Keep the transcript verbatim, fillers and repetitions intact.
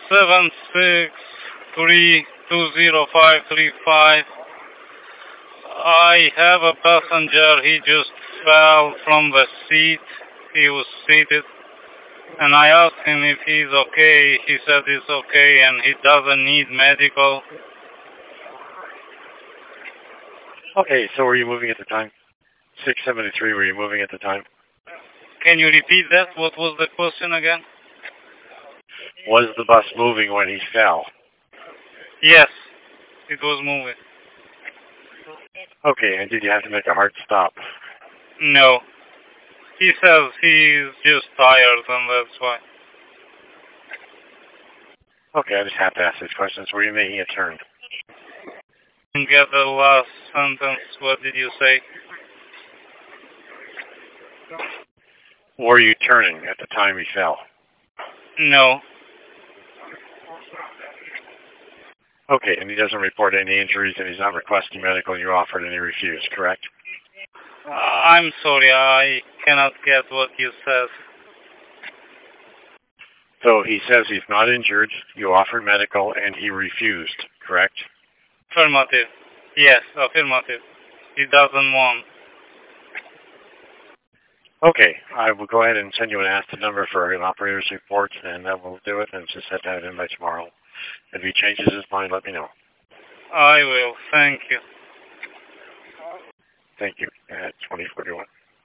seven six three two zero five three five. I have a passenger. He just fell from the seat. He was seated. And I asked him if he's okay. He said he's okay and he doesn't need medical. Okay, so were you moving at the time? six seventy-three, were you moving at the time? Can you repeat that? What was the question again? Was the bus moving when he fell? Yes, it was moving. Okay, and did you have to make a hard stop? No. He says he's just tired and that's why. Okay, I just have to ask these questions. Were you making a turn? Didn't get the last sentence. What did you say? Were you turning at the time he fell? No. Okay, and he doesn't report any injuries and he's not requesting medical and you offered and he refused, correct? Uh, I'm sorry, I cannot get what you said. So he says he's not injured, you offered medical, and he refused, correct? Affirmative. Yes, affirmative. He doesn't want. Okay, I will go ahead and send you an A S T I number for an operator's report, and that will do it, and just have to have it in by tomorrow. If he changes his mind, let me know. I will. Thank you. Thank you. At twenty forty-one.